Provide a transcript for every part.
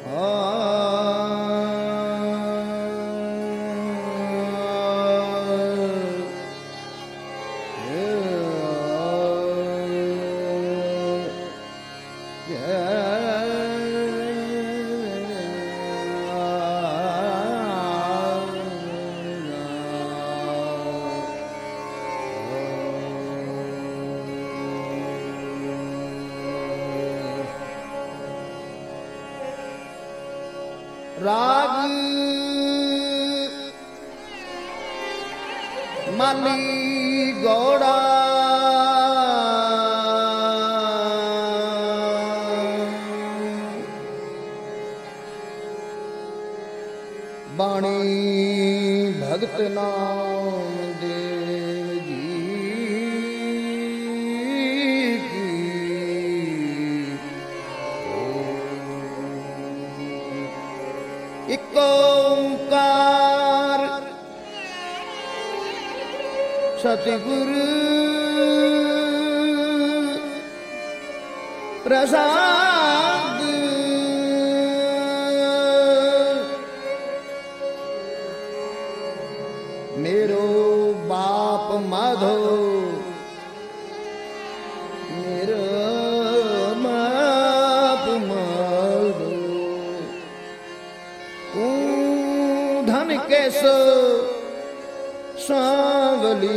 राग माली गौड़ा बाणी भगत नाम देव जी की एक ओंकार सतगुरु प्रसाद मेरो बाप माधो मेरो बाप माधो तू धन कैसो सांवली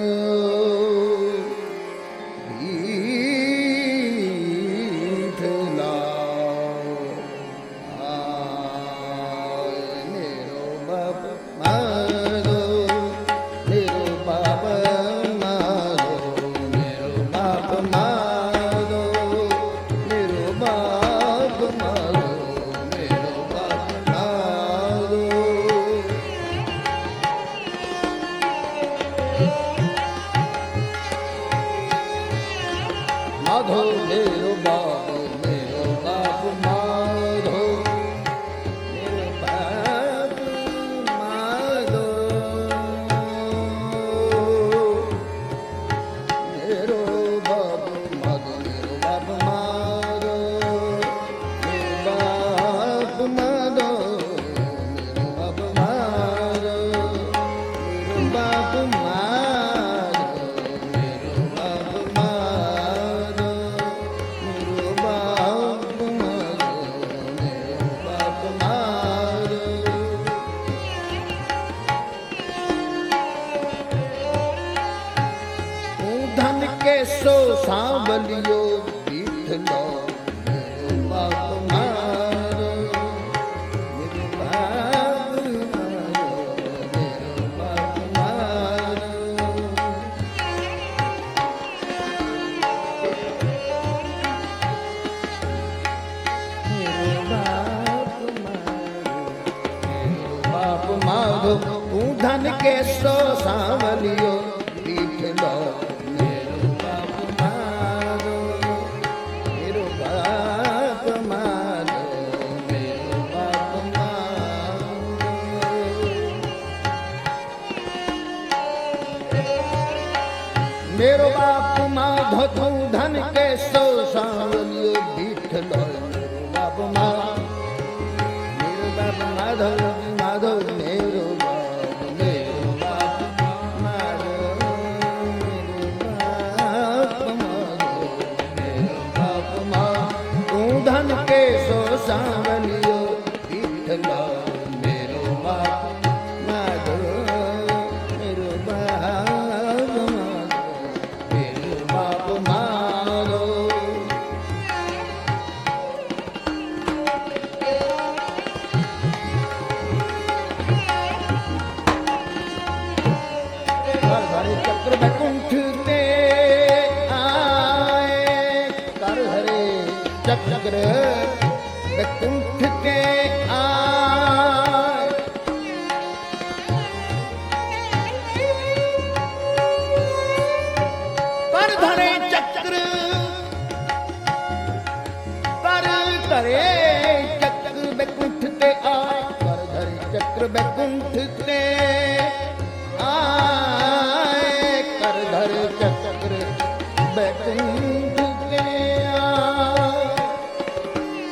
माधो मेरो बाप माधो मेरो बाप माधो मेरो बाप माधो मेरो बाप माधो मेरो बाप माधो मेरो बाप माधो मेरो बाप सो सांवलियो बीठलो मेरो बाप मारो मेरो बाप मारो मेरो बाप मारो तू धन के सो सांवलियो बीठलो मेरो बाप माधो तू धन के सो सांवलियो बीठलो मेरो बाप माधो माधो मेरो बाप माधो मेरो बाप माधो तू धन के सो सांवलियो बीठलो मेरो बाप माधो मेरो बाप मारो हरे चक्र बैकुंठ ते आए कर हरे चक्र बैकुंठ के आए कर धरे चक्र बैकुंठ ते आए कर धरे चक्र बैकुंठ ते आए कर धरे चक्र बैकुंठ ते आए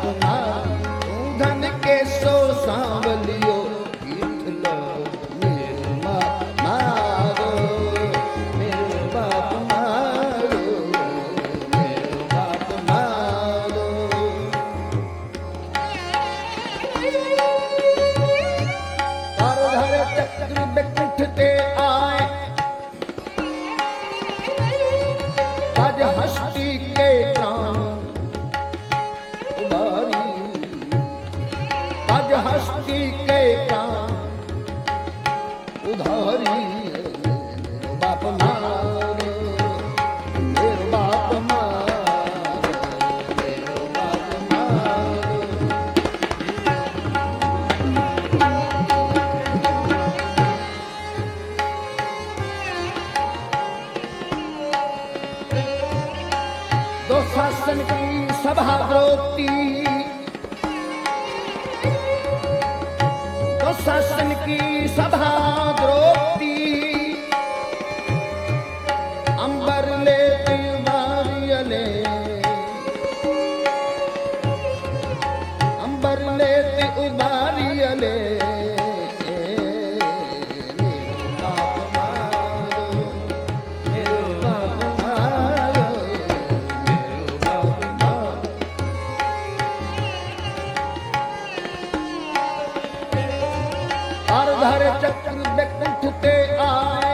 मारो धन के सो सांवलियो विठलो मेरो बाप मारो मेरो बाप मारो मेरो बाप मारो। धर चक्र बिकुठते आए आज हस्ती के प्राण उबारी आज हस्ती के प्राण उधारी मेरो बाप मारो मेरो बाप मारो मेरो बाप मारो। दो शासन की सभा द्रोपती दो शासन की सभा द्रोपती अंबर ले बारियले अंबर ले उबारियले चक्र बिकुठते आए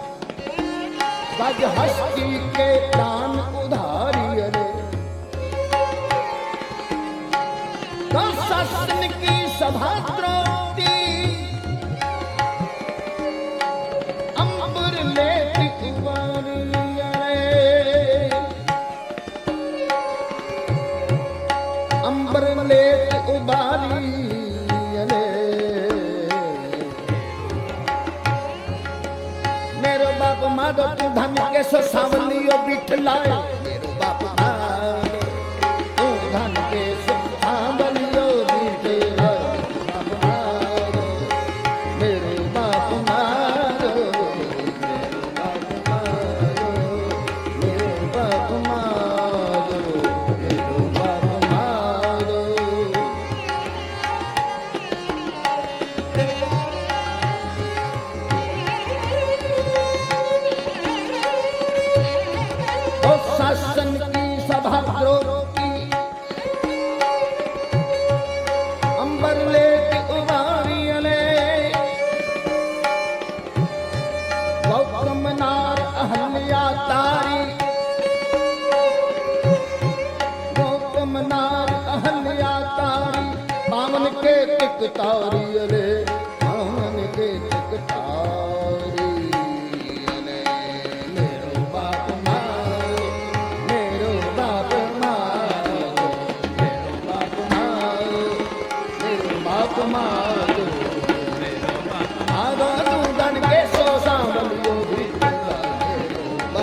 गज हस्ती के प्राण उधारी रे। शासन की सभा द्रोपती अंबर लेती उबारी रे अंबर लेती उबारी रे। मेरो बाप माधो तू धन के सो सांवलियो बिठलाए मेरो बाप माधो तू धन के सो सांवलियो बिठलाए मेरो बाप माधो मेरो बाप माधो मेरो बाप माधो मेरो बाप माधो। शासन की सभा द्रोपती अंबर लेती उबारियले गौतम नार अहल्या तारी गौतम नार अहल्या तारी पावन के टिक तारियले पावन के टिक तारी। आगो तू धन के सो सांवलियो बिठलाए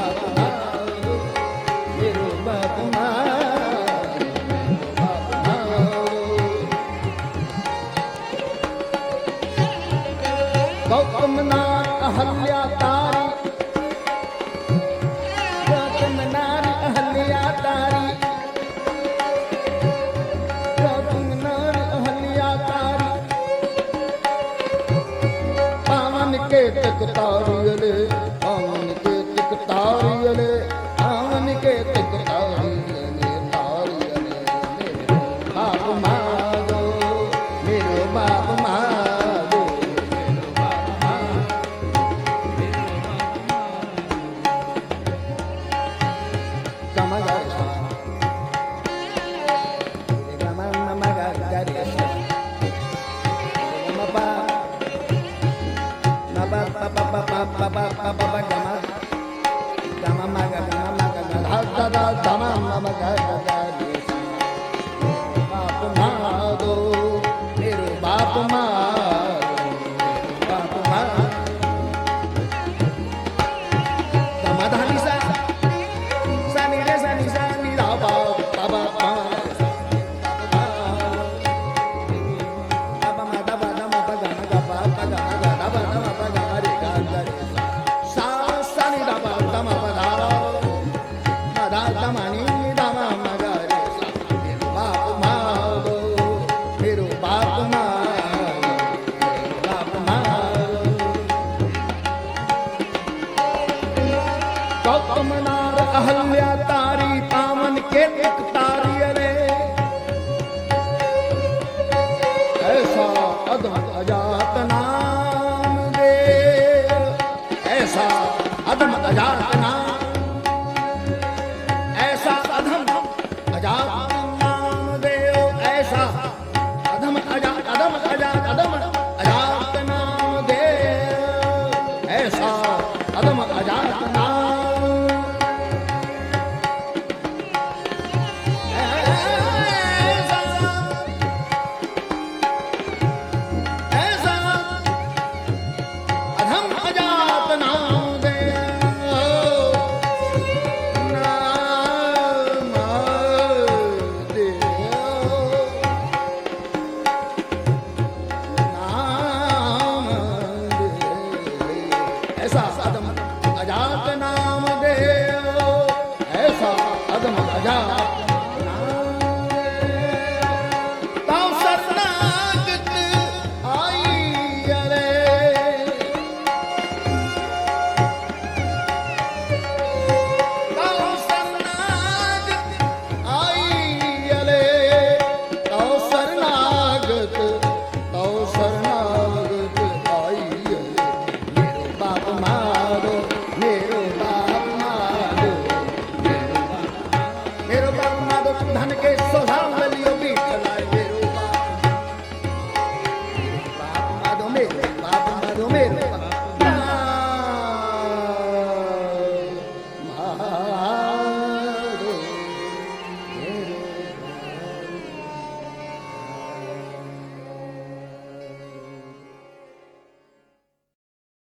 मेरो बाप मारो मेरो बाप मारो। गौतम नार अहल्या तारी गौतम नार अहल्या तारी गौतम नार अहल्या तारी पावन के तिक तारियले पावन के तिक तारियले पावन के तिक तारियले तारियले मेरो बाप माधो मेरो बाप माधो मेरो बाप धन्यवाद